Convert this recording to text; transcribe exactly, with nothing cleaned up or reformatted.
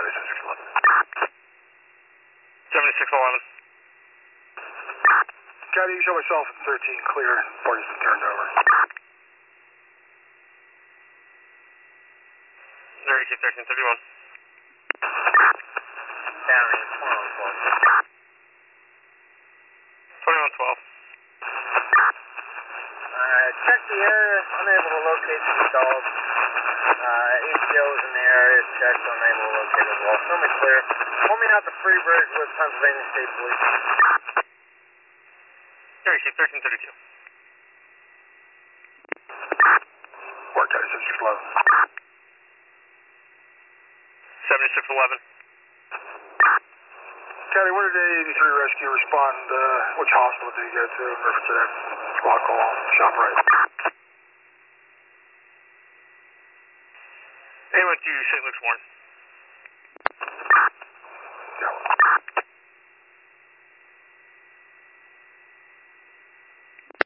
seventy-six eleven. seventy-six eleven. Caddy, you show myself at thirteen clear. Party's been turned over. There, you keep thirteen thirty-one. County, twenty-one twelve. twenty-one twelve. Alright, check the area, unable to locate the dog. Uh, A T O is in the area, checked, unable to locate as well. Show me clear. Pull me out to Free Bridge with Pennsylvania State Police. There, you keep thirteen thirty-two. Work, Caddy, seventy-six eleven. seventy-six eleven. Caddy, where did A eighty-three Rescue respond? Uh, which hospital did you go to in reference to that squad call? Shop right. They went to Saint Luke's Warren. Yeah.